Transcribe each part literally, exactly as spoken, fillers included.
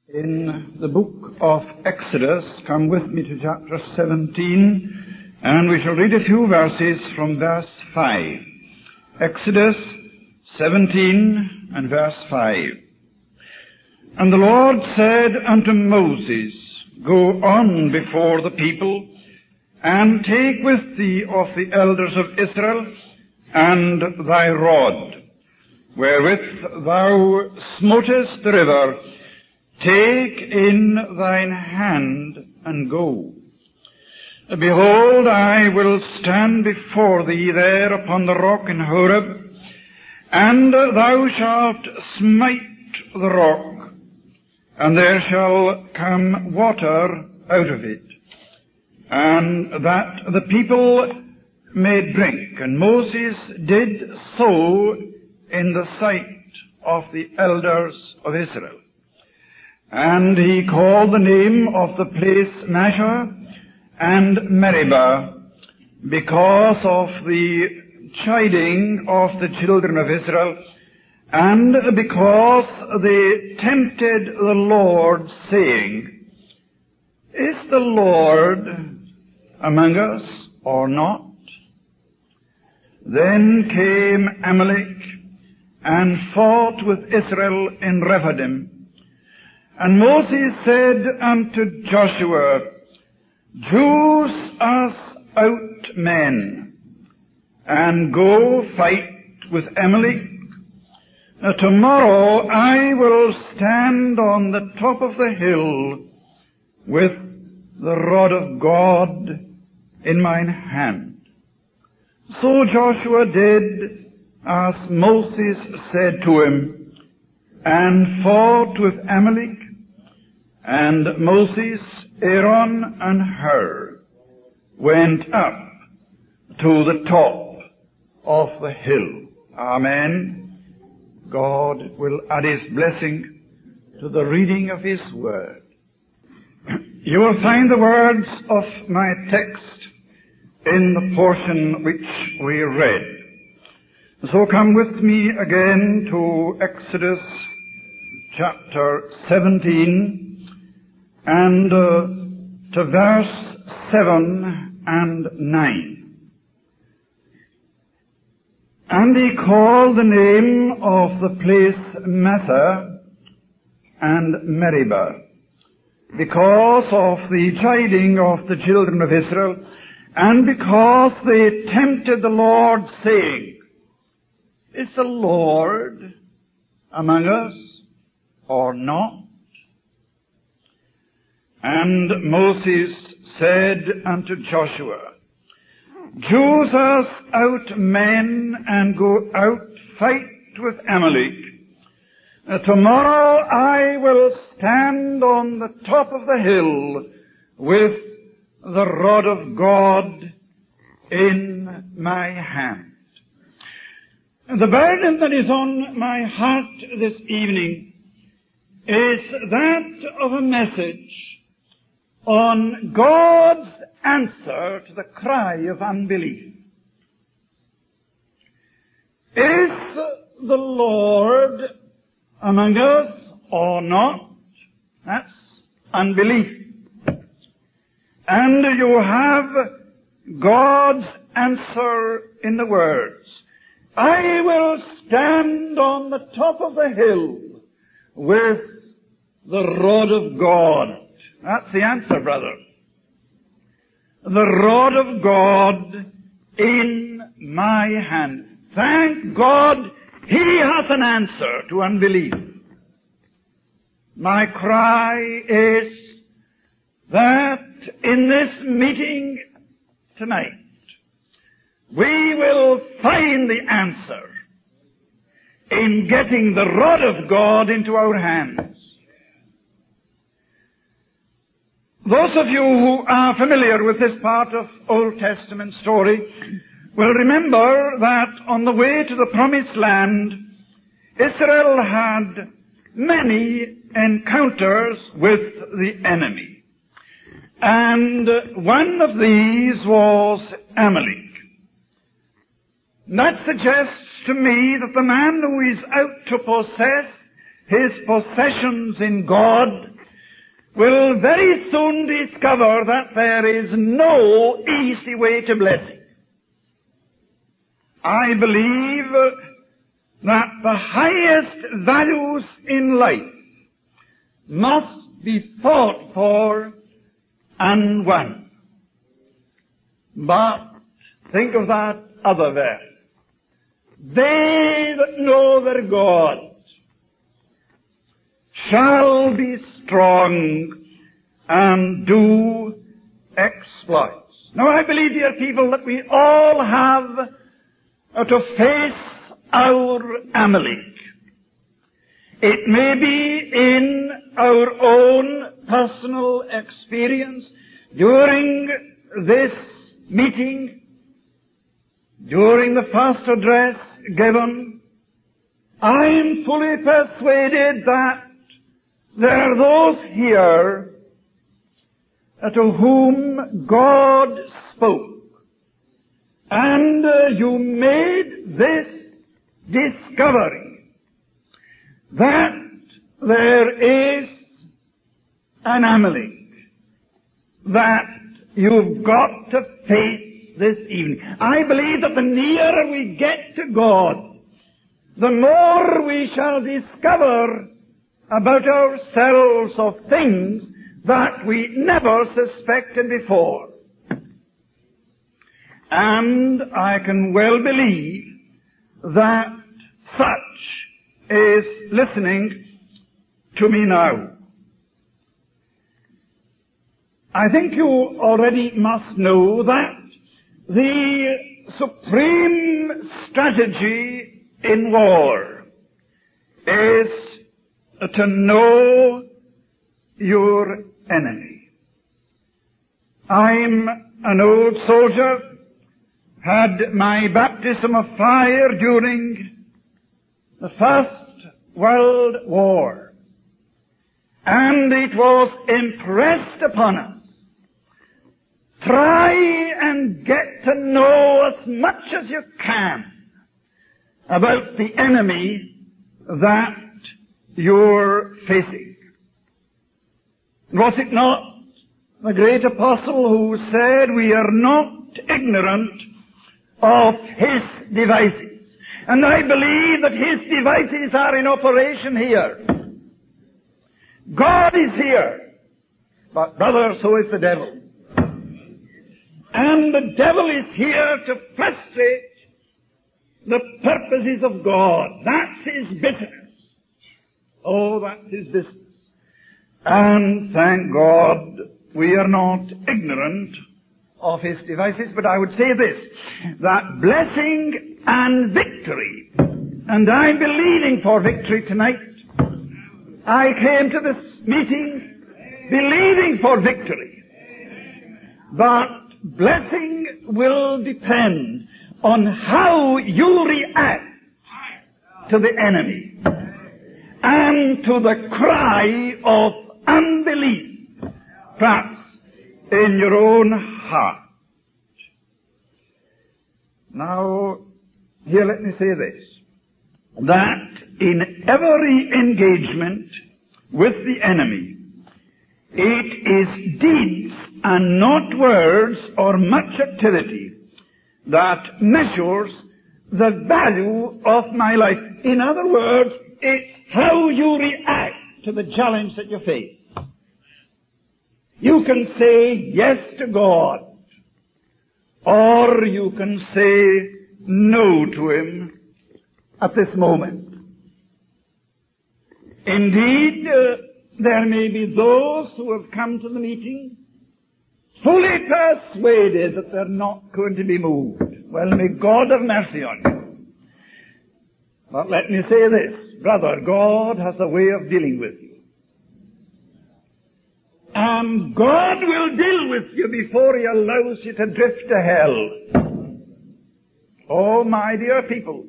In the book of Exodus, come with me to chapter seventeen, and we shall read a few verses from verse five. Exodus seventeen and verse five. And the Lord said unto Moses, Go on before the people, and take with thee of the elders of Israel, and thy rod, wherewith thou smotest the river, take in thine hand, and go. Behold, I will stand before thee there upon the rock in Horeb, and thou shalt smite the rock, and there shall come water out of it, and that the people may drink. And Moses did so in the sight of the elders of Israel. And he called the name of the place Mashah and Meribah, because of the chiding of the children of Israel, and because they tempted the Lord, saying, Is the Lord among us or not? Then came Amalek and fought with Israel in Rephidim. And Moses said unto Joshua, Choose us out men, and go fight with Amalek. Now tomorrow I will stand on the top of the hill with the rod of God in mine hand. So Joshua did as Moses said to him, and fought with Amalek. And Moses, Aaron, and Hur went up to the top of the hill. Amen. God will add His blessing to the reading of His Word. You will find the words of my text in the portion which we read. So come with me again to Exodus chapter seventeen, and uh, to verse seven and nine. And he called the name of the place Mashah and Meribah, because of the chiding of the children of Israel, and because they tempted the Lord, saying, Is the Lord among us or not? And Moses said unto Joshua, Choose us out men, and go out fight with Amalek. Uh, tomorrow I will stand on the top of the hill with the rod of God in my hand. The burden that is on my heart this evening is that of a message on God's answer to the cry of unbelief. Is the Lord among us or not? That's unbelief. And you have God's answer in the words, I will stand on the top of the hill with the rod of God. That's the answer, brother. The rod of God in my hand. Thank God He has an answer to unbelief. My cry is that in this meeting tonight, we will find the answer in getting the rod of God into our hands. Those of you who are familiar with this part of Old Testament story will remember that on the way to the Promised Land, Israel had many encounters with the enemy. And one of these was Amalek. That suggests to me that the man who is out to possess his possessions in God will very soon discover that there is no easy way to blessing. I believe that the highest values in life must be fought for and won. But think of that other verse. They that know their God shall be strong and do exploits. Now I believe, dear people, that we all have uh, to face our Amalek. It may be in our own personal experience during this meeting, during the first address given. I am fully persuaded that there are those here to whom God spoke, and uh, you made this discovery that there is an Amalek that you've got to face this evening. I believe that the nearer we get to God, the more we shall discover about ourselves of things that we never suspected before. And I can well believe that such is listening to me now. I think you already must know that the supreme strategy in war is to know your enemy. I'm an old soldier, had my baptism of fire during the First World War, and it was impressed upon us, try and get to know as much as you can about the enemy that you're facing. Was it not the great apostle who said, we are not ignorant of his devices? And I believe that his devices are in operation here. God is here. But brother, so is the devil. And the devil is here to frustrate the purposes of God. That's his business. Oh, that's his business. And thank God we are not ignorant of his devices, but I would say this, that blessing and victory, and I'm believing for victory tonight. I came to this meeting believing for victory, but blessing will depend on how you react to the enemy and to the cry of unbelief, perhaps in your own heart. Now, here let me say this, that in every engagement with the enemy, it is deeds and not words or much activity that measures the value of my life. In other words, it's how you react to the challenge that you face. You can say yes to God, or you can say no to Him at this moment. Indeed, uh, there may be those who have come to the meeting fully persuaded that they're not going to be moved. Well, may God have mercy on you. But let me say this, brother, God has a way of dealing with you. And God will deal with you before He allows you to drift to hell. Oh, my dear people,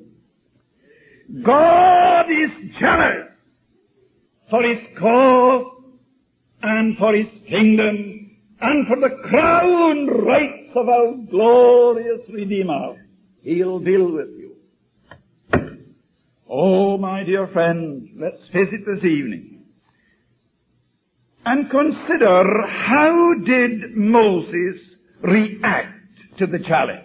God is jealous for His cause and for His kingdom and for the crowned rights of our glorious Redeemer. He'll deal with you. Oh, my dear friend, let's face it this evening. and consider how did Moses react to the challenge.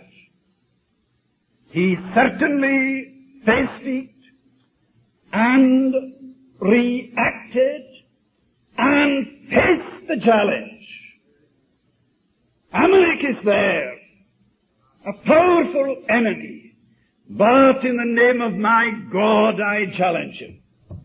He certainly faced it and reacted and faced the challenge. Amalek is there, a powerful enemy, but in the name of my God I challenge him.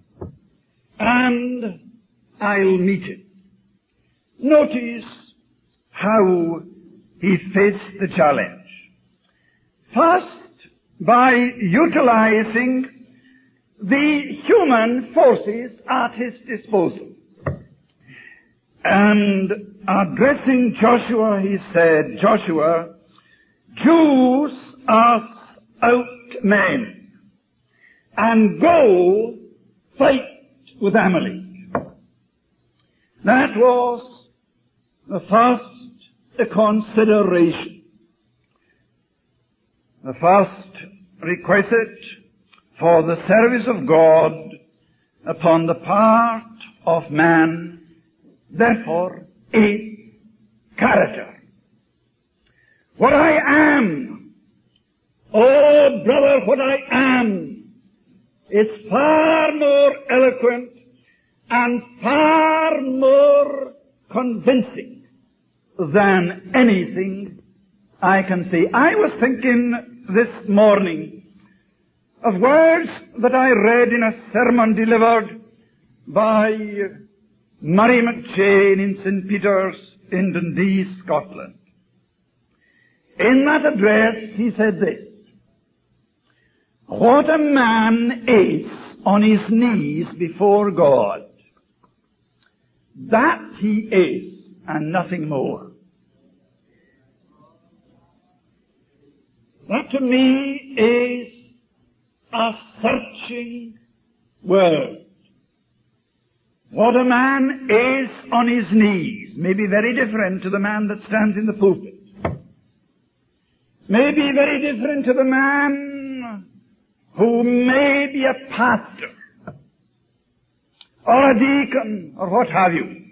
And I'll meet him. Notice how he faced the challenge. First, by utilizing the human forces at his disposal. And addressing Joshua, he said, Joshua, choose us out men, and go fight with Amalek. That was the first consideration. The first requisite for the service of God upon the part of man, therefore, is character. What I am, oh brother, what I am is far more eloquent and far more convincing than anything I can say. I was thinking this morning of words that I read in a sermon delivered by Murray McCheyne in Saint Peter's in Dundee, Scotland. In that address he said this: what a man is on his knees before God, that he is, and nothing more. That to me is a searching word. What a man is on his knees may be very different to the man that stands in the pulpit. May be very different to the man who may be a pastor or a deacon or what have you.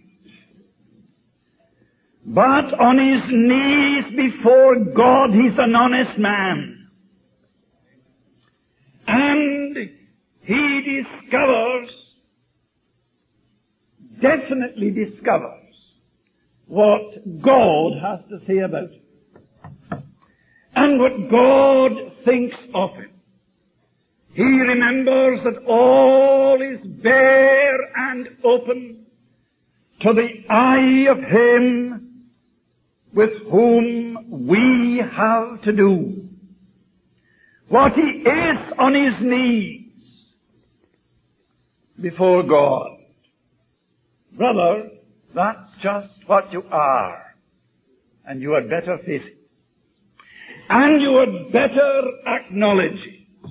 But on his knees before God, he's an honest man. And he discovers, definitely discovers, what God has to say about him. And what God thinks of him. He remembers that all is bare and open to the eye of him with whom we have to do. What he is on his knees before God. Brother, that's just what you are. And you had better face it. And you had better acknowledge it.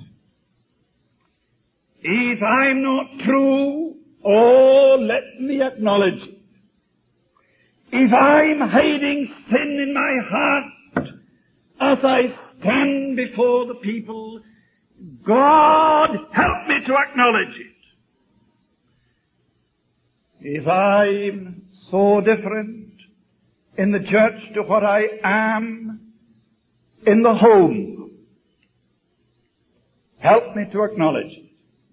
If I'm not true, oh, let me acknowledge it. If I'm hiding sin in my heart as I stand before the people, God help me to acknowledge it. If I'm so different in the church to what I am in the home, help me to acknowledge it.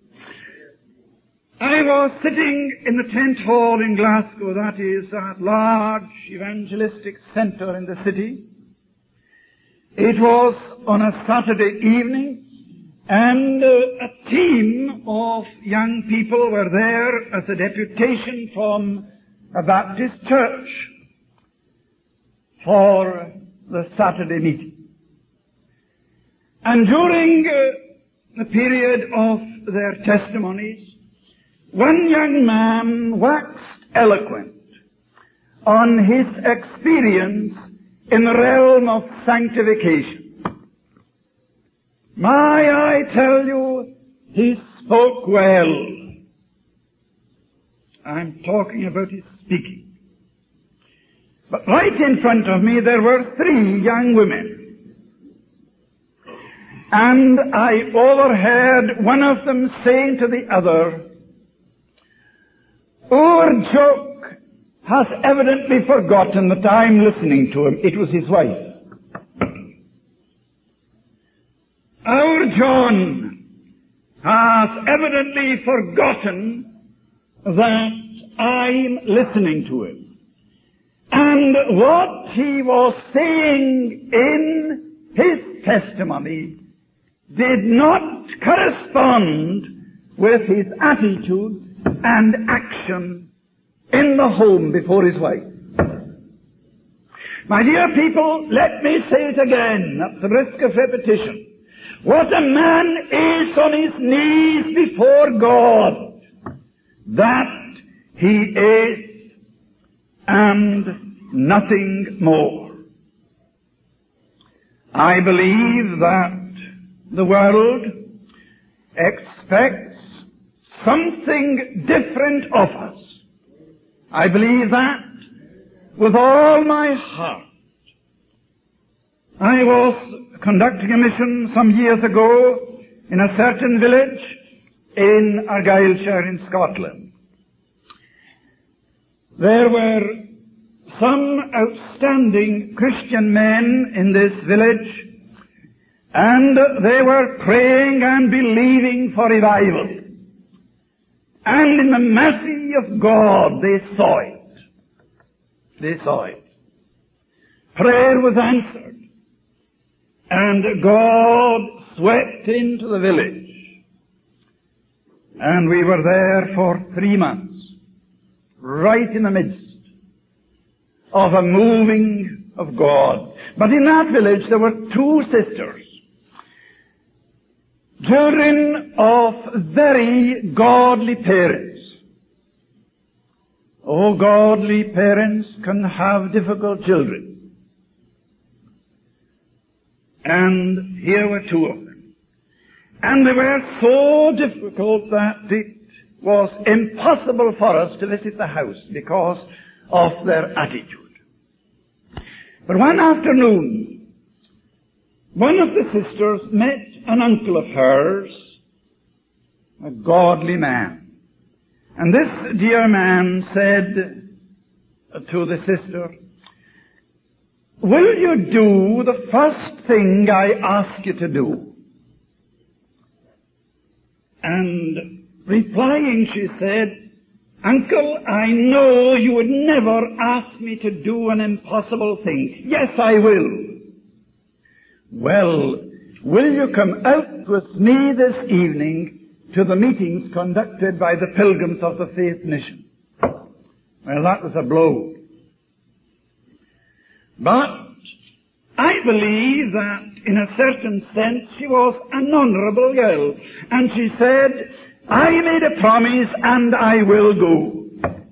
I was sitting in the tent hall in Glasgow, that is that large evangelistic centre in the city. It was on a Saturday evening, and uh, a team of young people were there as a deputation from a Baptist church for the Saturday meeting. And during uh, the period of their testimonies, one young man waxed eloquent on his experience in the realm of sanctification. My, I tell you, he spoke well. I'm talking about his speaking. But right in front of me there were three young women. And I overheard one of them saying to the other, "Our joke has evidently forgotten that I'm listening to him. It was his wife. Our John has evidently forgotten that I'm listening to him. And what he was saying in his testimony did not correspond with his attitude and action in the home before his wife. My dear people, let me say it again at the risk of repetition. What a man is on his knees before God, that he is, and nothing more. I believe that the world expects something different of us. I believe that with all my heart. I was conducting a mission some years ago in a certain village in Argyllshire in Scotland. There were some outstanding Christian men in this village, and they were praying and believing for revival. And in the mercy of God, they saw it. They saw it. Prayer was answered. And God swept into the village. And we were there for three months, right in the midst of a moving of God. But in that village there were two sisters, children of very godly parents. Oh, godly parents can have difficult children. And here were two of them. And they were so difficult that it was impossible for us to visit the house because of their attitude. But one afternoon, one of the sisters met an uncle of hers, a godly man. And this dear man said to the sister, "Will you do the first thing I ask you to do?" And replying, she said, "Uncle, I know you would never ask me to do an impossible thing. Yes, I will." "Well, will you come out with me this evening to the meetings conducted by the Pilgrims of the Faith Mission?" Well, that was a blow. But I believe that in a certain sense she was an honorable girl. And she said, "I made a promise and I will go."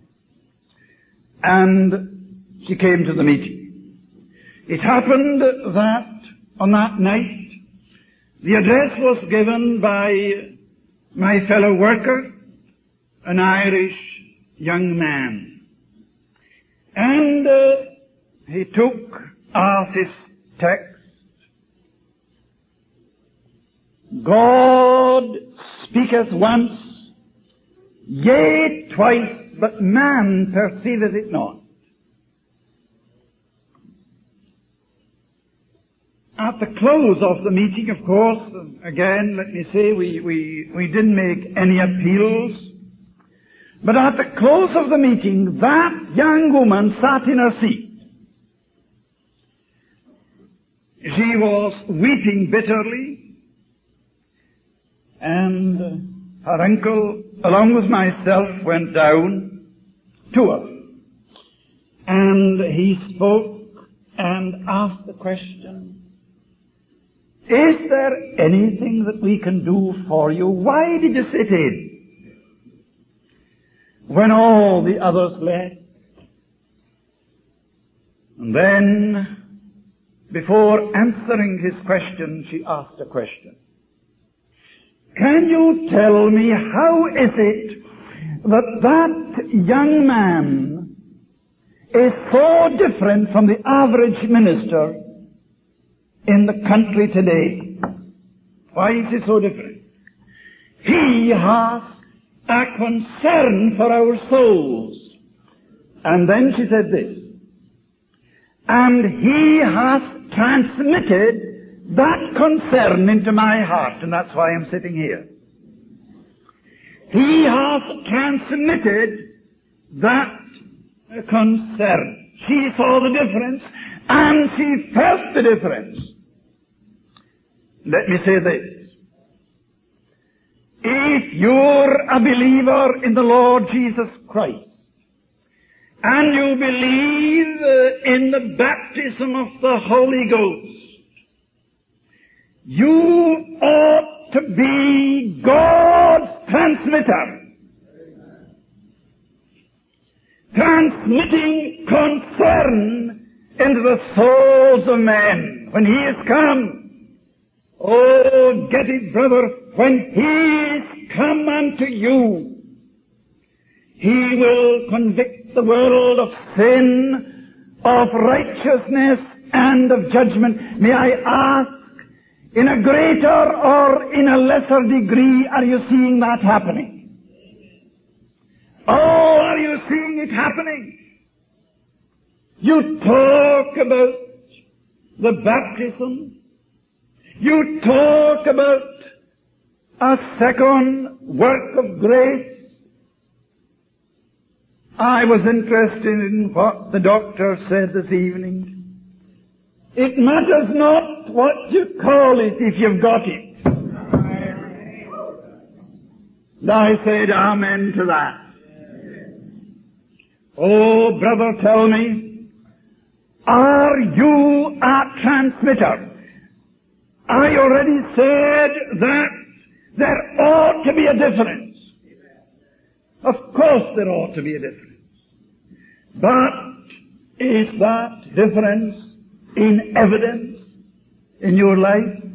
And she came to the meeting. It happened that on that night the address was given by my fellow worker, an Irish young man. And uh, he took as his text, "God speaketh once, yea twice, but man perceiveth it not." At the close of the meeting, of course, again, let me say, we, we, we didn't make any appeals. But at the close of the meeting, that young woman sat in her seat. She was weeping bitterly, and her uncle, along with myself, went down to her. And he spoke and asked the question, "Is there anything that we can do for you? Why did you sit in when all the others left?" And then, before answering his question, she asked a question. "Can you tell me, how is it that that young man is so different from the average minister in the country today? Why is he so different? He has a concern for our souls, And then she said this, and He has transmitted that concern into my heart, and that's why I'm sitting here. He has transmitted that concern. She saw the difference, and she felt the difference. Let me say this. If you're a believer in the Lord Jesus Christ, and you believe uh, in the baptism of the Holy Ghost, you ought to be God's transmitter. Transmitting concern into the souls of men. When He is come, oh, get it, brother, when He is come unto you, He will convict the world of sin, of righteousness, and of judgment. May I ask, in a greater or in a lesser degree, are you seeing that happening? Oh, are you seeing it happening? You talk about the baptism. You talk about a second work of grace. I was interested in what the doctor said this evening. It matters not what you call it if you've got it. And I said amen to that. Oh, brother, tell me, are you a transmitter? I already said that there ought to be a difference. Of course there ought to be a difference. But is that difference in evidence in your life,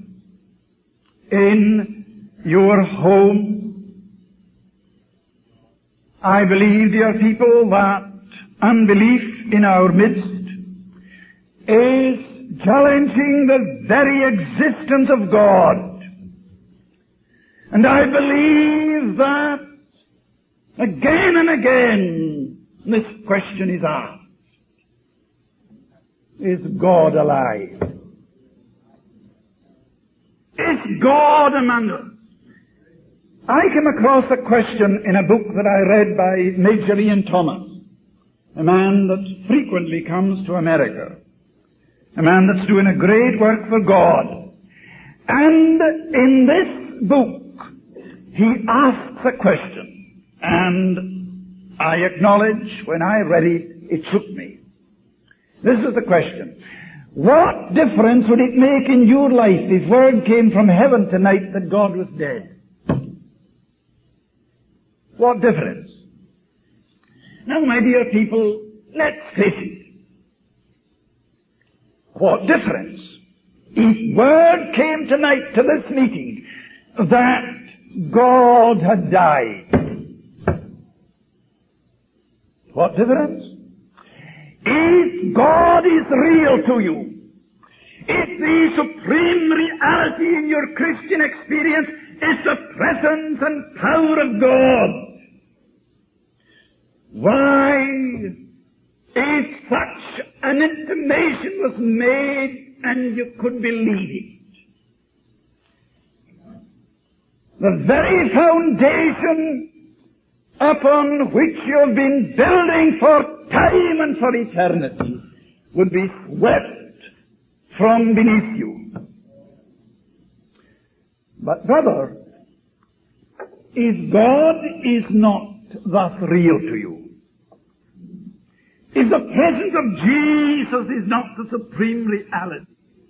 in your home? I believe, dear people, that unbelief in our midst is challenging the very existence of God. And I believe that again and again this question is asked. Is God alive? Is God among us? I came across a question in a book that I read by Major Ian Thomas, a man that frequently comes to America, a man that's doing a great work for God. And in this book, he asks a question, and I acknowledge when I read it, it shook me. This is the question. What difference would it make in your life if word came from heaven tonight that God was dead? What difference? Now, my dear people, let's face it. What difference? If word came tonight to this meeting that God had died, what difference? If God is real to you, if the supreme reality in your Christian experience is the presence and power of God, why, if such an intimation was made and you could believe it, the very foundation upon which you have been building for time and for eternity would be swept from beneath you. But brother, if God is not thus real to you, if the presence of Jesus is not the supreme reality,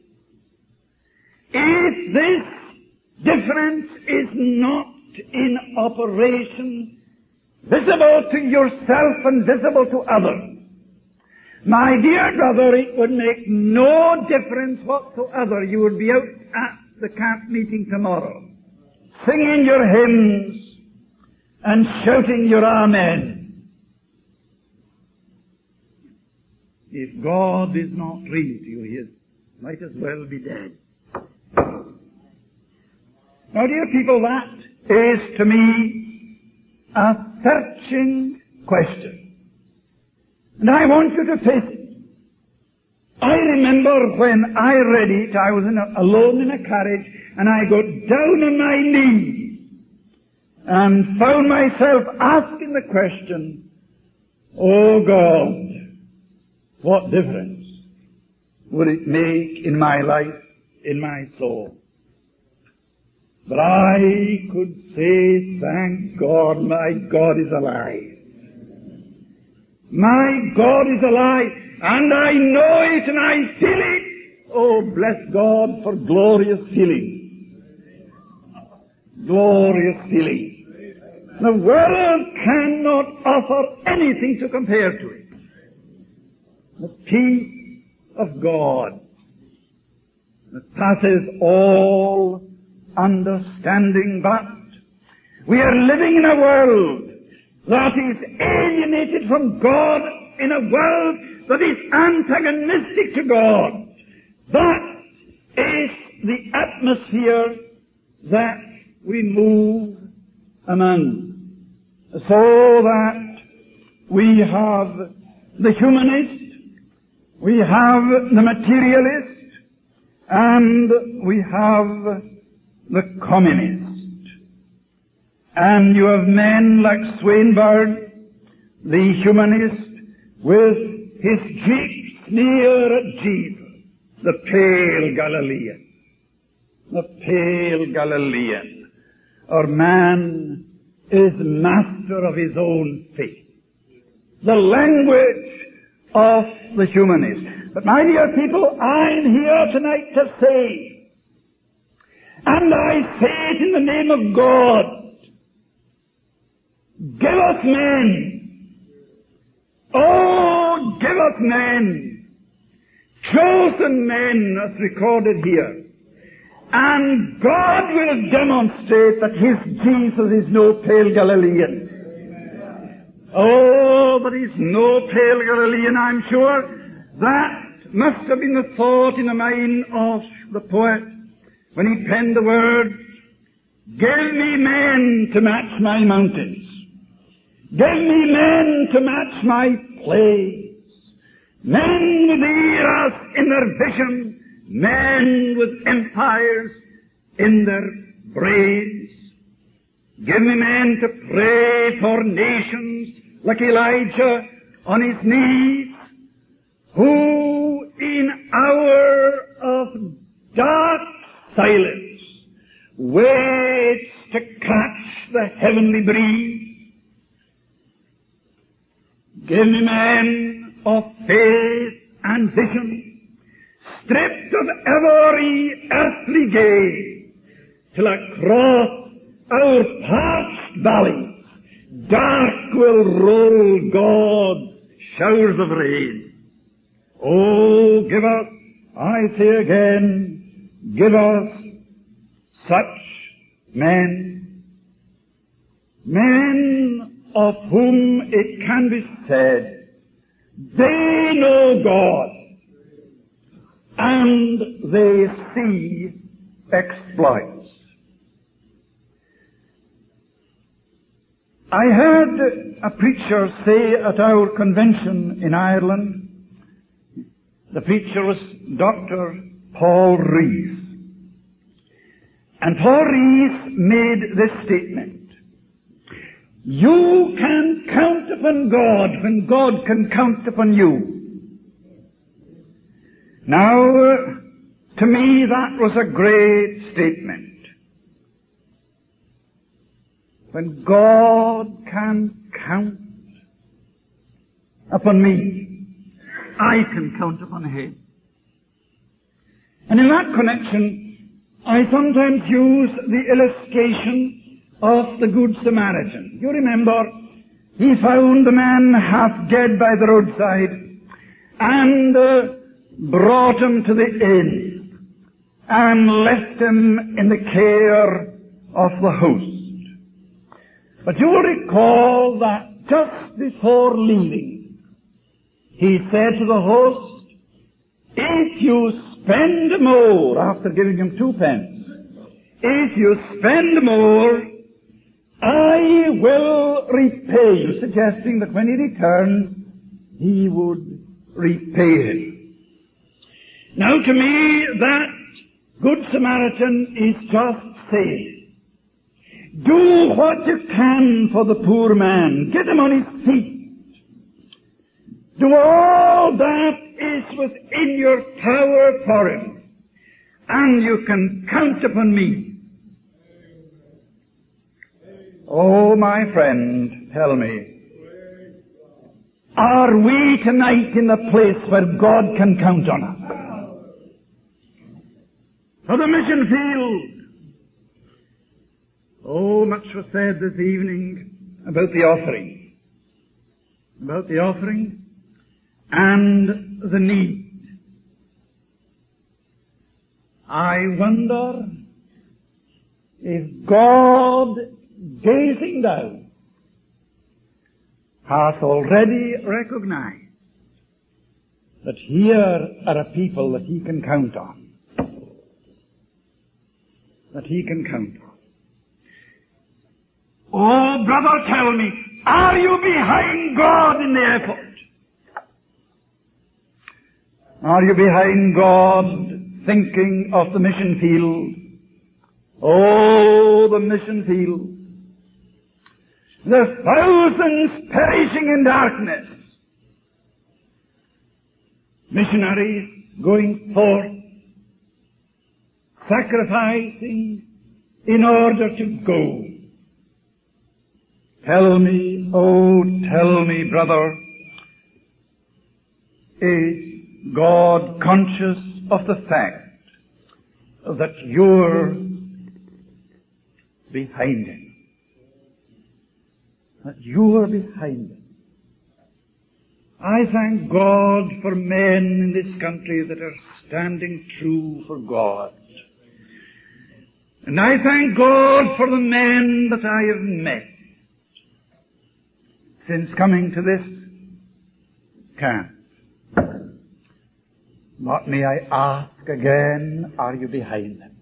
if this difference is not in operation, visible to yourself and visible to others, my dear brother, it would make no difference whatsoever. You would be out at the camp meeting tomorrow, singing your hymns and shouting your amen. If God is not real to you, He is, might as well be dead. Now, dear people, that is to me a searching question. And I want you to face it. I remember when I read it, I was in a, alone in a carriage, and I got down on my knees and found myself asking the question, "Oh God, what difference would it make in my life, in my soul?" But I could say, thank God, my God is alive. My God is alive, and I know it and I feel it. Oh, bless God for glorious healing. Glorious healing. The world cannot offer anything to compare to it. The peace of God that passes all understanding, but we are living in a world that is alienated from God, in a world that is antagonistic to God. That is the atmosphere that we move among. So that we have the humanist, we have the materialist, and we have the communist. And you have men like Swinburne, the humanist, with his cheek sneer at Jesus, the pale Galilean. The pale Galilean. Our man is master of his own faith. The language of the humanist. But my dear people, I'm here tonight to say, and I say it in the name of God, give us men. Oh, give us men. Chosen men, as recorded here. And God will demonstrate that His Jesus is no pale Galilean. Oh, but He's no pale Galilean, I'm sure. That must have been the thought in the mind of the poet when he penned the words, "Give me men to match my mountains. Give me men to match my plays. Men with eras in their vision, men with empires in their brains. Give me men to pray for nations like Elijah on his knees, who in hour of dark silence waits to catch the heavenly breeze. Give me men of faith and vision, stripped of every earthly gain, till across our parched valleys dark will roll God's showers of rain. Oh, give us, I say again, give us such men, men of whom it can be said, they know God, and they see exploits. I heard a preacher say at our convention in Ireland, the preacher was Doctor Paul Rees. And Paul Rees made this statement: you can count upon God when God can count upon you. Now, to me that was a great statement. When God can count upon me, I can count upon Him. And in that connection, I sometimes use the illustration of the Good Samaritan. You remember, he found the man half dead by the roadside and uh, brought him to the inn and left him in the care of the host. But you'll recall that just before leaving, he said to the host, if you spend more, after giving him two pence, if you spend more, I will repay you, suggesting that when he returns, he would repay him. Now to me, that Good Samaritan is just saying, do what you can for the poor man. Get him on his feet. Do all that is within your power for him. And you can count upon me. Oh, my friend, tell me, are we tonight in the place where God can count on us? For the mission field. Oh, much was said this evening about the offering. About the offering and the need. I wonder if God, gazing down, hath already recognized that here are a people that he can count on. That he can count on. Oh, brother, tell me, are you behind God in the effort? Are you behind God thinking of the mission field? Oh, the mission field. The thousands perishing in darkness. Missionaries going forth, sacrificing in order to go. Tell me, oh, tell me, brother, is God conscious of the fact that you're behind him? That you're behind him. I thank God for men in this country that are standing true for God. And I thank God for the men that I have met since coming to this camp. But may I ask again, are you behind them?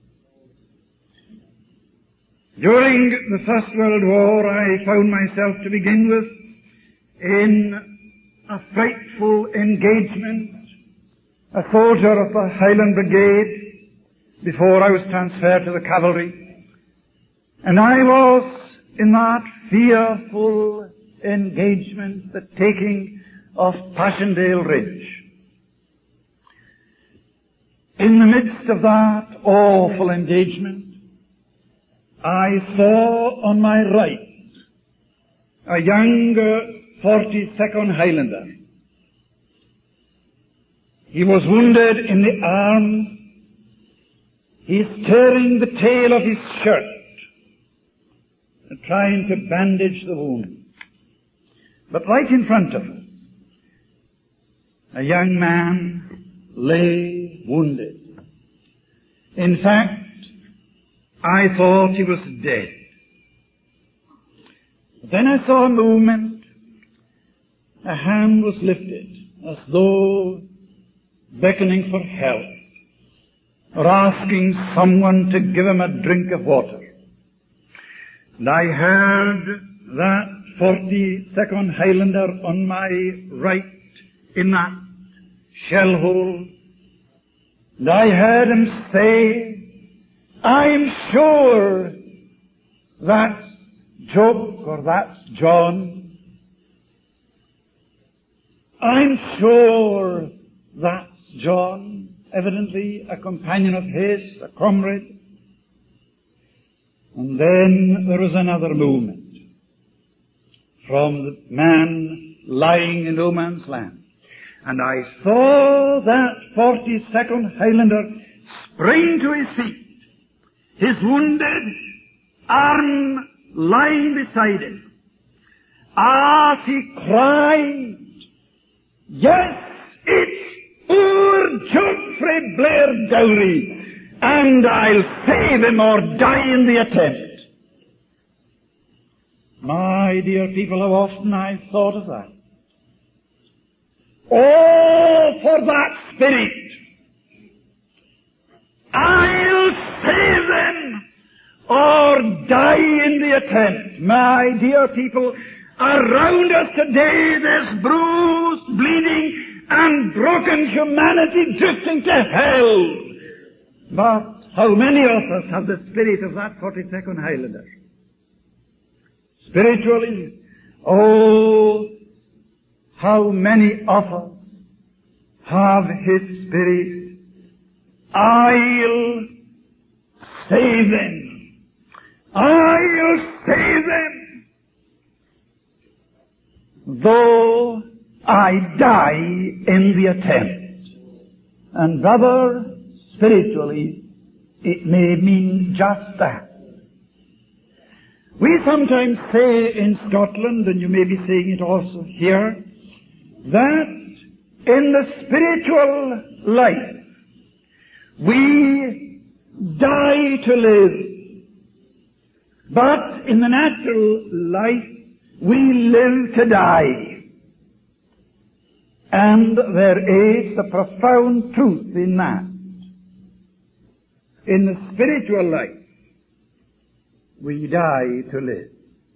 During the First World War, I found myself, to begin with, in a frightful engagement, a soldier of the Highland Brigade, before I was transferred to the cavalry. And I was in that fearful engagement, the taking of Passchendaele Ridge. In the midst of that awful engagement, I saw on my right a young forty-second Highlander. He was wounded in the arm. He is tearing the tail of his shirt and trying to bandage the wound. But right in front of us, a young man lay wounded. In fact, I thought he was dead. Then I saw a movement. A hand was lifted as though beckoning for help or asking someone to give him a drink of water. And I heard that forty-second Highlander on my right in that shell hole. And I heard him say, I'm sure that's Job or that's John. I'm sure that's John, evidently a companion of his, a comrade. And then there was another movement from the man lying in no man's land. And I saw that forty-second Highlander spring to his feet, his wounded arm lying beside him, as he cried, yes, it's poor Geoffrey Blair Dowry, and I'll save him or die in the attempt. My dear people, how often I've thought of that. Oh, for that spirit! I'll save them or die in the attempt. My dear people, around us today there's bruised bleeding and broken humanity drifting to hell. But how many of us have the spirit of that forty-second Highlander? Spiritually, oh, how many of us have His Spirit? I'll save them. I'll save them. Though I die in the attempt. And brother, spiritually, it may mean just that. We sometimes say in Scotland, and you may be saying it also here, that in the spiritual life, we die to live. But in the natural life, we live to die. And there is a profound truth in that. In the spiritual life, we die to live.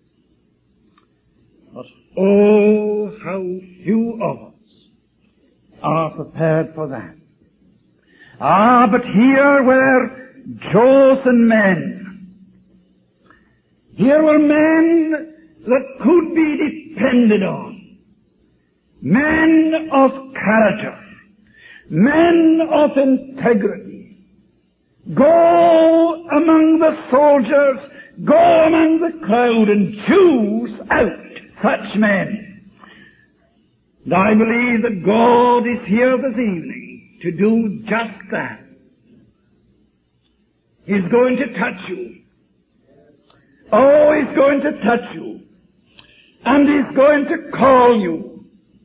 But oh, how few of us are prepared for that. Ah, but here were chosen men. Here were men that could be depended on. Men of character. Men of integrity. Go among the soldiers, go among the crowd and choose out such men. And I believe that God is here this evening to do just that. He's going to touch you. Oh, He's going to touch you. And He's going to call you.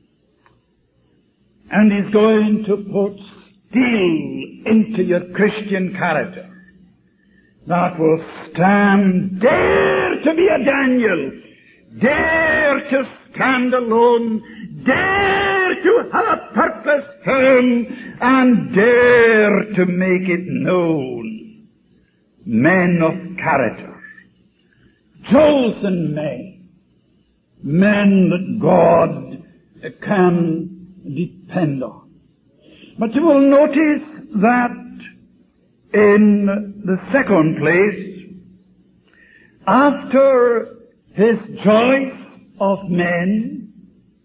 And He's going to put steel into your Christian character that will stand. Dare to be a Daniel. Dare to stand alone. Dare to have a purpose firm. And dare to make it known. Men of character. Chosen men. Men that God can depend on. But you will notice that in the second place, after His choice of men,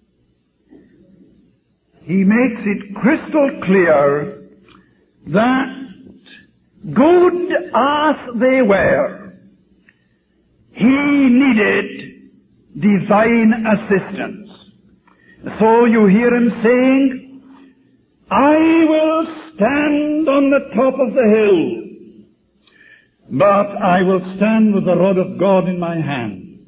He makes it crystal clear that good as they were, He needed divine assistance. So you hear Him saying, I will stand on the top of the hill, but I will stand with the rod of God in my hand.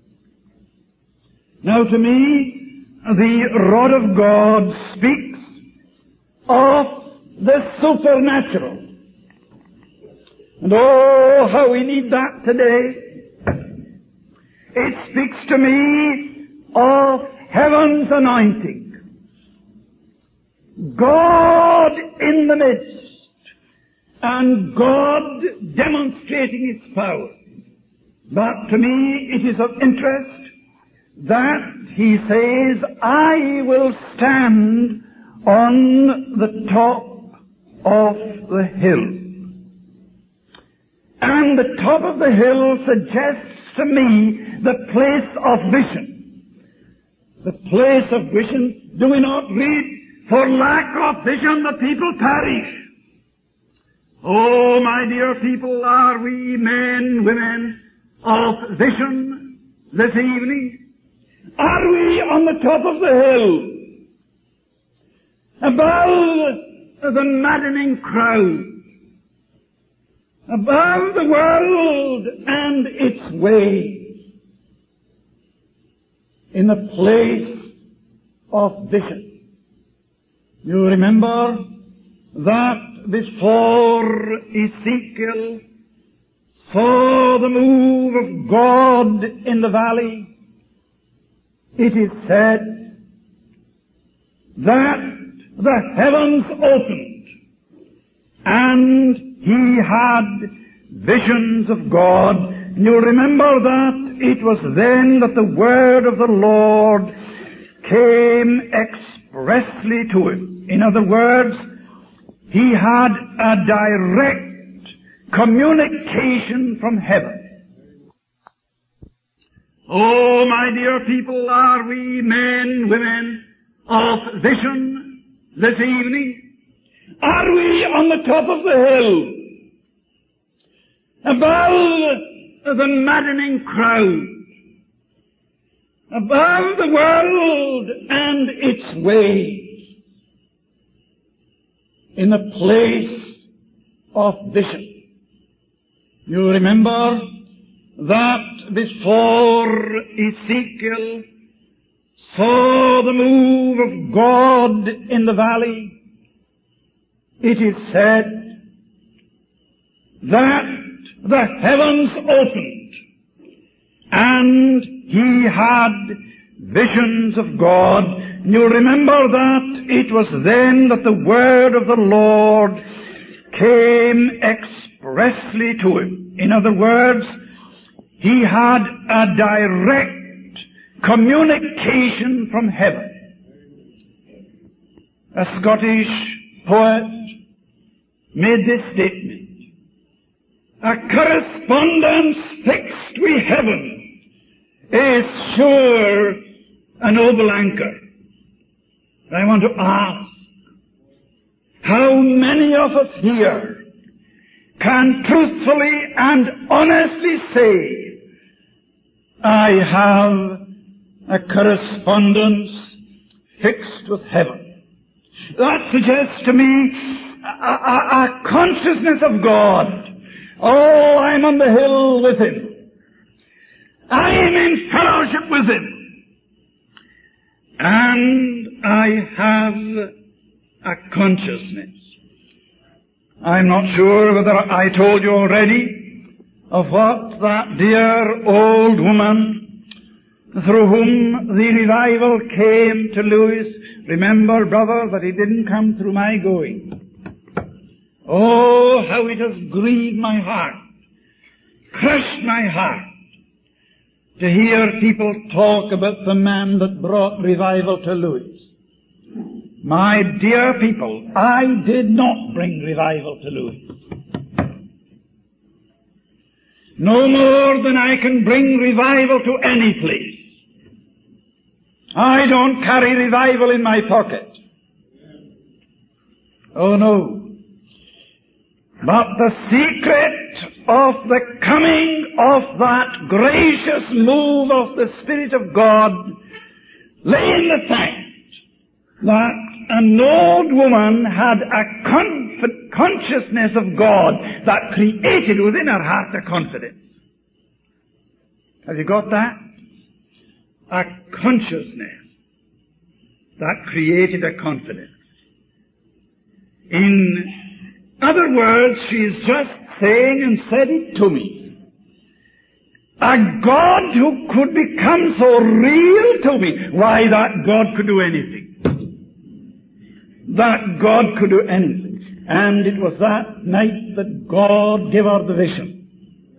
Now to me, the rod of God speaks of the supernatural. And oh, how we need that today. It speaks to me of heaven's anointing. God in the midst, and God demonstrating His power. But to me it is of interest that He says, I will stand on the top of the hill. And the top of the hill suggests to me the place of vision. The place of vision. Do we not read, for lack of vision the people perish? Oh, my dear people, are we men, women of vision this evening? Are we on the top of the hill, above the maddening crowd, above the world and its ways, in the place of vision? You remember that before Ezekiel saw the move of God in the valley, it is said that the heavens opened and he had visions of God. And you'll remember that it was then that the word of the Lord came expressly to him. In other words, he had a direct communication from heaven. Oh, my dear people, are we men, women of vision this evening? Are we on the top of the hill, above the maddening crowd, above the world and its ways, in a place of vision? You remember that before Ezekiel saw the move of God in the valley, it is said that the heavens opened and he had visions of God. And you remember that it was then that the word of the Lord came expressly to him. In other words, he had a direct communication from heaven. A Scottish poet made this statement: a correspondence fixed with heaven is sure a noble anchor. I want to ask, how many of us here can truthfully and honestly say, I have a correspondence fixed with heaven? That suggests to me a, a, a consciousness of God. Oh, I'm on the hill with Him. I'm in fellowship with Him. And I have a consciousness. I'm not sure whether I told you already of what that dear old woman through whom the revival came to Lewis. Remember, brother, that it didn't come through my going. Oh, how it has grieved my heart, crushed my heart, to hear people talk about the man that brought revival to Lewis. My dear people, I did not bring revival to Lewis. No more than I can bring revival to any place. I don't carry revival in my pocket. Oh no. But the secret of the coming of that gracious move of the Spirit of God lay in the fact that an old woman had a conf- consciousness of God that created within her heart a confidence. Have you got that? A consciousness that created a confidence. In other words, she is just saying, and said it to me, a God who could become so real to me. Why, that God could do anything. That God could do anything. And it was that night that God gave her the vision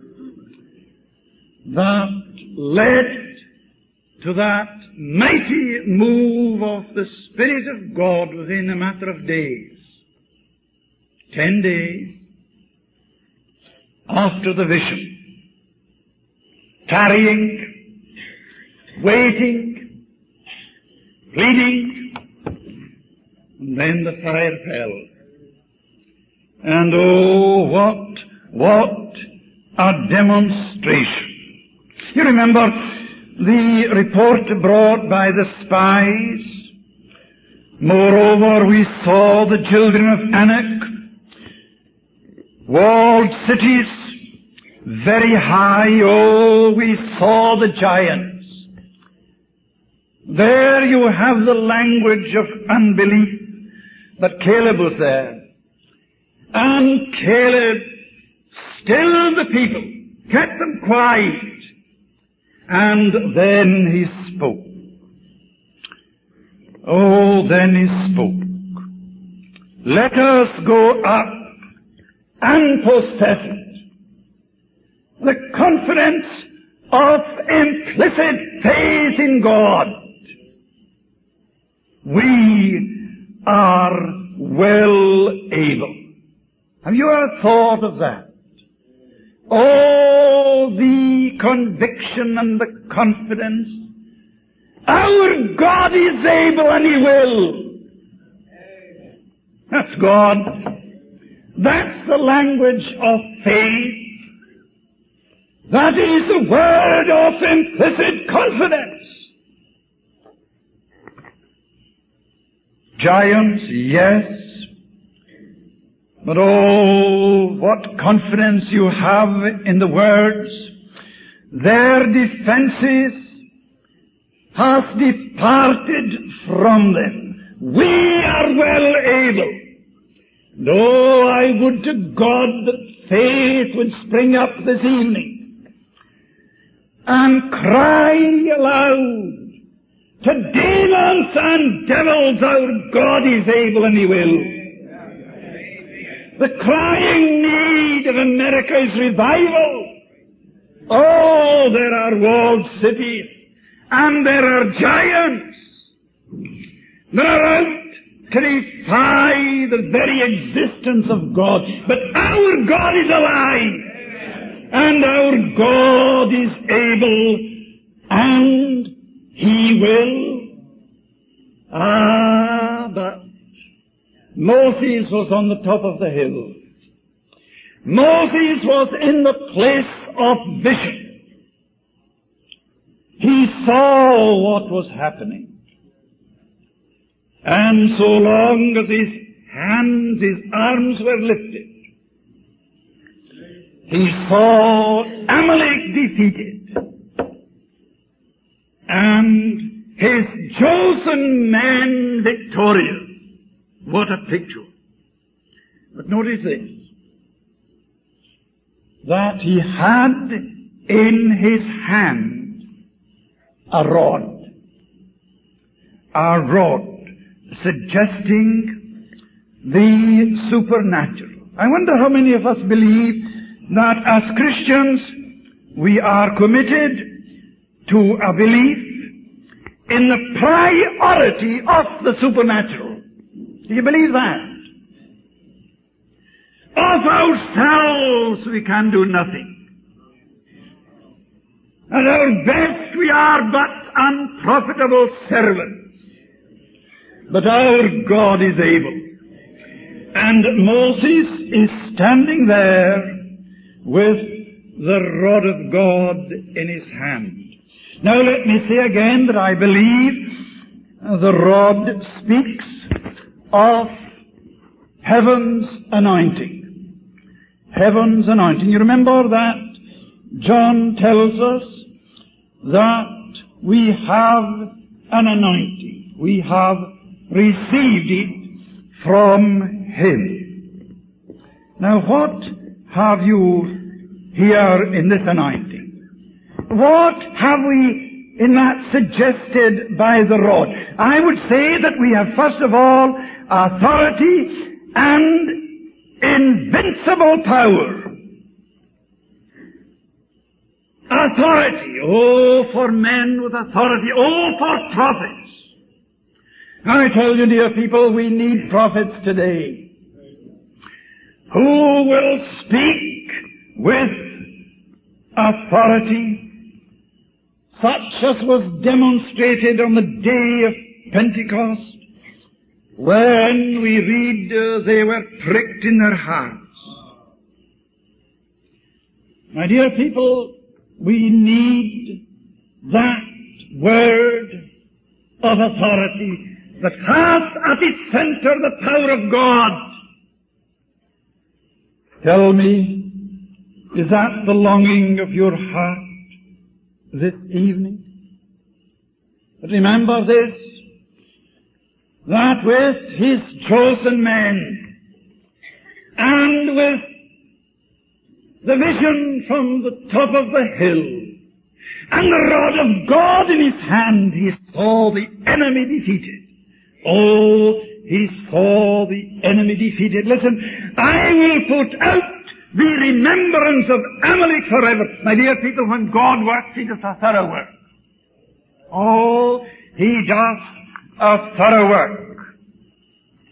that led to that mighty move of the Spirit of God within a matter of days. Ten days after the vision. Tarrying, waiting, pleading, and then the fire fell. And oh, what, what a demonstration. You remember the report brought by the spies. Moreover, we saw the children of Anak, walled cities, very high. Oh, we saw the giants. There you have the language of unbelief. But Caleb was there. And Caleb stilled the people, kept them quiet. And then he spoke. Oh, then he spoke. Let us go up and possess it. The confidence of implicit faith in God. are well able. Have you ever thought of that? Oh, the conviction and the confidence. Our God is able and He will. That's God. That's the language of faith. That is the word of implicit confidence. Giants, yes. But oh, what confidence you have in the words. Their defenses has departed from them. We are well able. And oh, I would to God that faith would spring up this evening and cry aloud to demons and devils, our God is able and He will. The crying need of America is revival. Oh, there are walled cities, and there are giants that are out to defy the very existence of God. But our God is alive, and our God is able, and He will. Ah, but Moses was on the top of the hill. Moses was in the place of vision. He saw what was happening. And so long as his hands, his arms were lifted, he saw Amalek defeated, and his chosen men victorious. What a picture. But notice this, that he had in his hand a rod, a rod suggesting the supernatural. I wonder how many of us believe that as Christians we are committed to a belief in the priority of the supernatural. Do you believe that? Of ourselves we can do nothing. At our best we are but unprofitable servants. But our God is able. And Moses is standing there with the rod of God in his hand. Now let me say again that I believe the rod speaks of heaven's anointing. Heaven's anointing. You remember that John tells us that we have an anointing. We have received it from Him. Now what have you here in this anointing? What have we in that suggested by the rod? I would say that we have first of all authority and invincible power. Authority. Oh, for men with authority. Oh, for prophets. I tell you, dear people, we need prophets today who will speak with authority, such as was demonstrated on the day of Pentecost, when we read uh, they were pricked in their hearts. My dear people, we need that word of authority that has at its center the power of God. Tell me, is that the longing of your heart this evening? But remember this, that with His chosen men and with the vision from the top of the hill and the rod of God in His hand, He saw the enemy defeated. Oh, He saw the enemy defeated. Listen, I will put out the remembrance of Amalek forever. My dear people, when God works, He does a thorough work. Oh, He does a thorough work.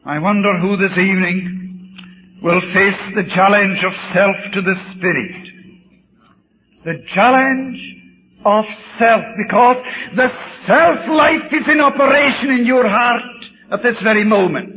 I wonder who this evening will face the challenge of self to the Spirit. The challenge of self, because the self-life is in operation in your heart at this very moment.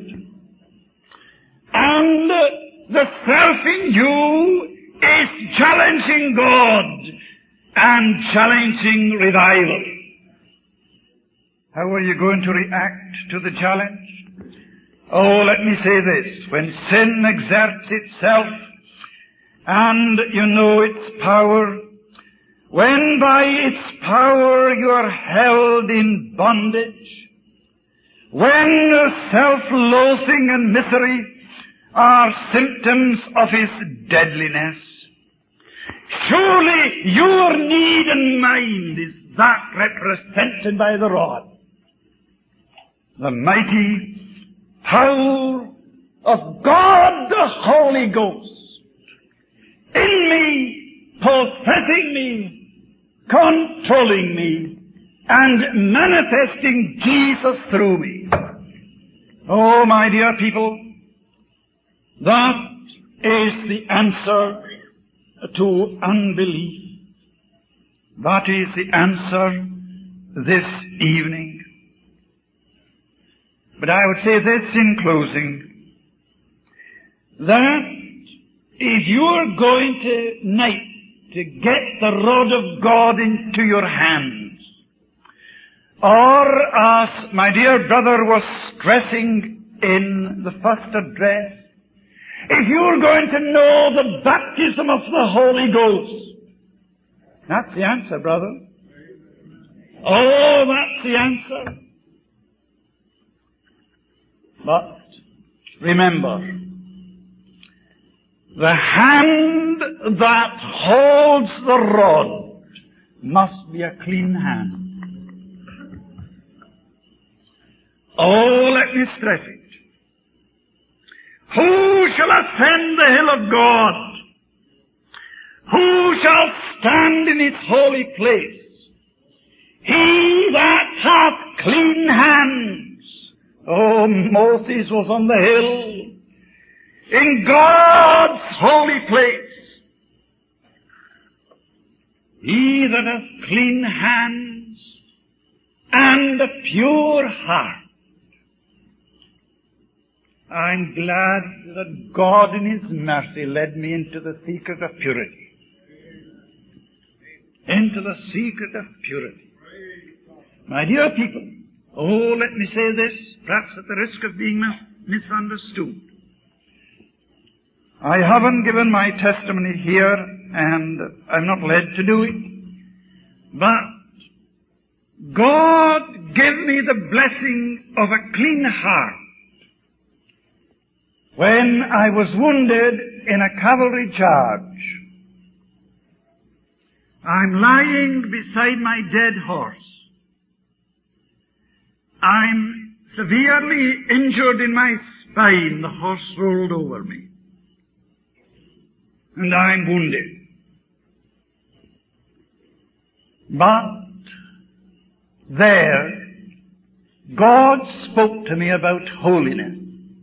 And the self in you is challenging God and challenging revival. How are you going to react to the challenge? Oh, let me say this. When sin exerts itself, and you know its power, when by its power you are held in bondage, when self-loathing and misery are symptoms of its deadliness, surely your need and mine is that represented by the rod. The mighty power of God the Holy Ghost in me, possessing me, controlling me, and manifesting Jesus through me. Oh, my dear people, that is the answer to unbelief. That is the answer this evening. But I would say this in closing, that if you are going tonight to get the rod of God into your hands, or as my dear brother was stressing in the first address, if you're going to know the baptism of the Holy Ghost, that's the answer, brother. Oh, that's the answer. But remember, the hand that holds the rod must be a clean hand. Oh, let me stress it. Who shall ascend the hill of God? Who shall stand in his holy place? He that hath clean hands. Oh, Moses was on the hill in God's holy place. He that hath clean hands and a pure heart. I'm glad that God in His mercy led me into the secret of purity. Into the secret of purity. My dear people, oh, let me say this, perhaps at the risk of being mis- misunderstood. I haven't given my testimony here, and I'm not led to do it. But God gave me the blessing of a clean heart when I was wounded in a cavalry charge. I'm lying beside my dead horse. I'm severely injured in my spine. The horse rolled over me. And I'm wounded. But there, God spoke to me about holiness.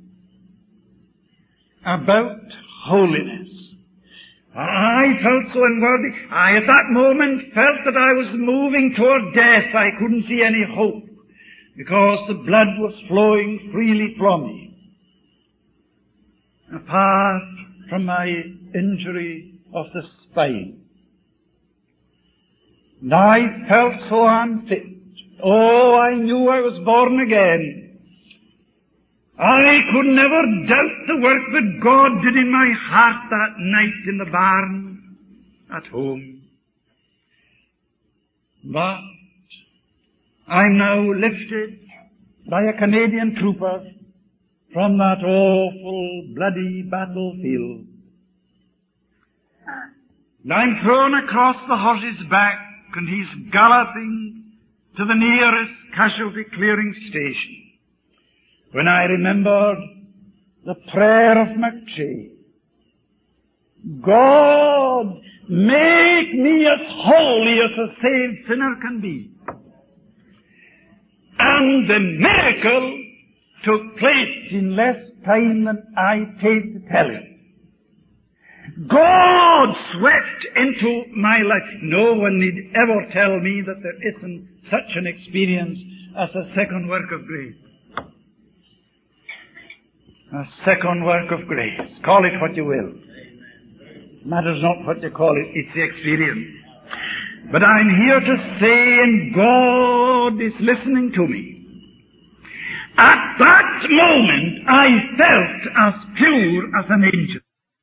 About holiness. I felt so unworthy. I at that moment felt that I was moving toward death. I couldn't see any hope, because the blood was flowing freely from me, apart from my injury of the spine. And I felt so unfit. Oh, I knew I was born again. I could never doubt the work that God did in my heart that night in the barn at home. But I'm now lifted by a Canadian trooper from that awful bloody battlefield. And I'm thrown across the horse's back, and he's galloping to the nearest casualty clearing station. When I remembered the prayer of McChee, God, make me as holy as a saved sinner can be. And the miracle took place in less time than I take to tell it. God swept into my life. No one need ever tell me that there isn't such an experience as a second work of grace. A second work of grace. Call it what you will. Matters not what you call it, it's the experience. But I'm here to say, and God is listening to me. At that moment, I felt as pure as an angel.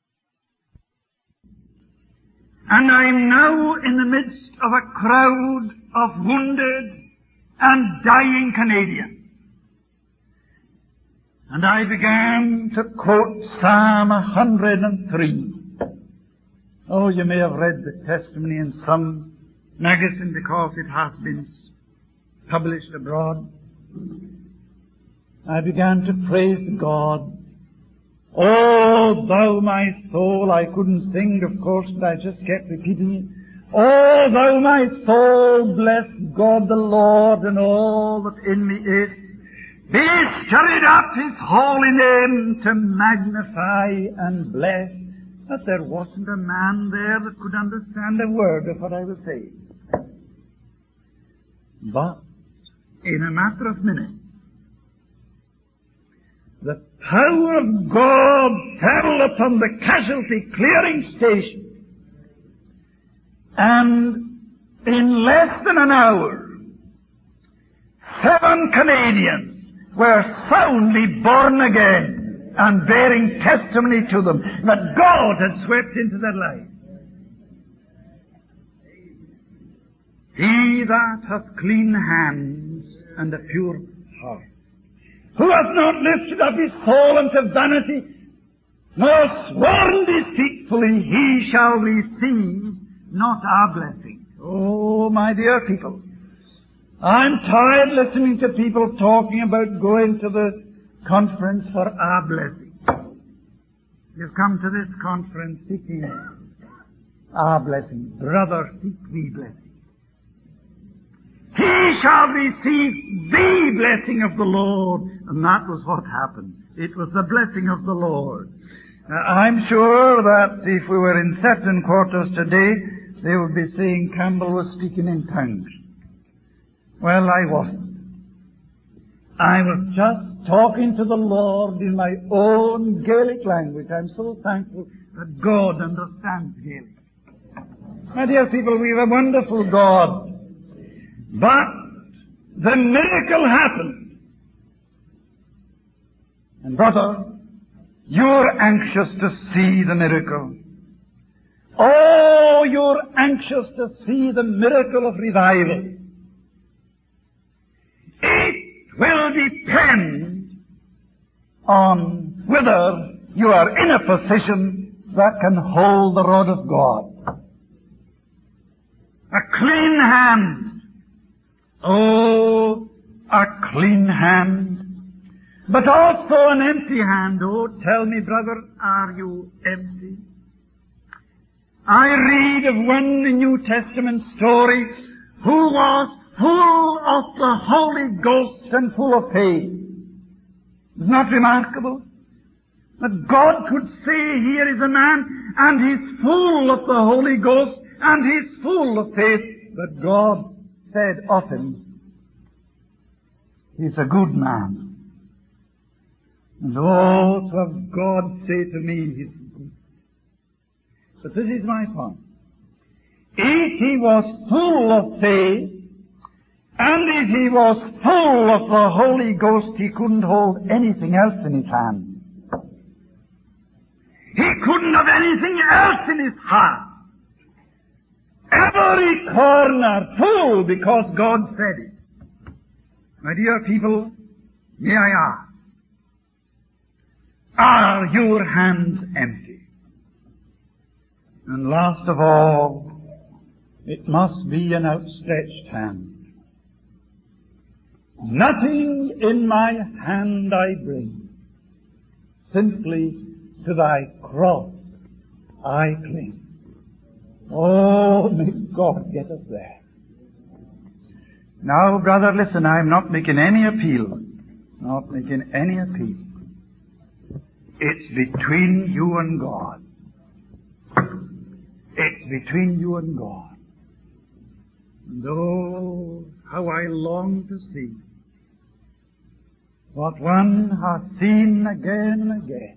And I'm now in the midst of a crowd of wounded and dying Canadians. And I began to quote Psalm one hundred three. Oh, you may have read the testimony in some magazine because it has been published abroad. I began to praise God. Oh, thou my soul, I couldn't sing, of course, but I just kept repeating it. Oh, thou my soul, bless God the Lord and all that in me is. Be stirred up His holy name to magnify and bless. But there wasn't a man there that could understand a word of what I was saying. But in a matter of minutes, the power of God fell upon the casualty clearing station. And in less than an hour, seven Canadians were soundly born again and bearing testimony to them that God had swept into their life. He that hath clean hands and a pure heart, who hath not lifted up his soul unto vanity, nor sworn deceitfully, he shall receive not our blessing. Oh, my dear people, I'm tired listening to people talking about going to the conference for our blessing. You've come to this conference seeking our blessing. Brother, seek we blessing. He shall receive the blessing of the Lord. And that was what happened. It was the blessing of the Lord. Now, I'm sure that if we were in certain quarters today, they would be saying Campbell was speaking in tongues. Well, I wasn't. I was just talking to the Lord in my own Gaelic language. I'm so thankful that God understands Gaelic. My dear people, we have a wonderful God. But the miracle happened. And brother, you're anxious to see the miracle. Oh, you're anxious to see the miracle of revival. It will depend on whether you are in a position that can hold the rod of God. A clean hand. Oh, a clean hand. But also an empty hand. Oh, tell me, brother, are you empty? I read of one New Testament story who was full of the Holy Ghost and full of faith. Isn't that remarkable? That God could say, here is a man, and he's full of the Holy Ghost, and he's full of faith. But God said of him, he's a good man. And oh, to have God say to me, he's good. But this is my point. If he was full of faith, and if he was full of the Holy Ghost, he couldn't hold anything else in his hand. He couldn't have anything else in his heart. Every corner full because God said it. My dear people, may I ask, are your hands empty? And last of all, it must be an outstretched hand. Nothing in my hand I bring, simply to thy cross I cling. Oh, may God get us there. Now, brother, listen, I'm not making any appeal not making any appeal. It's between you and God. It's between you and God. And oh, how I long to see what one has seen again and again.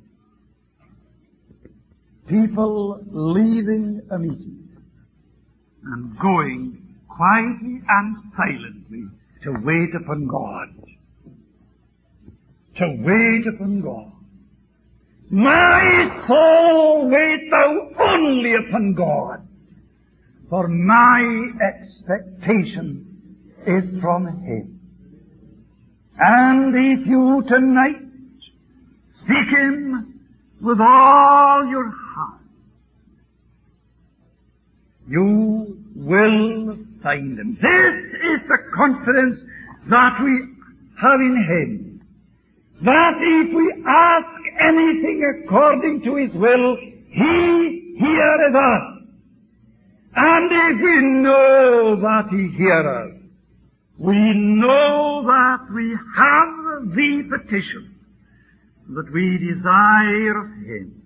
People leaving a meeting and going quietly and silently to wait upon God. To wait upon God. My soul, wait thou only upon God, for my expectation is from Him. And if you tonight seek Him with all your heart, you will find Him. This is the confidence that we have in Him, that if we ask anything according to His will, He heareth us. And if we know that He heareth us, we know that we have the petition that we desire of Him.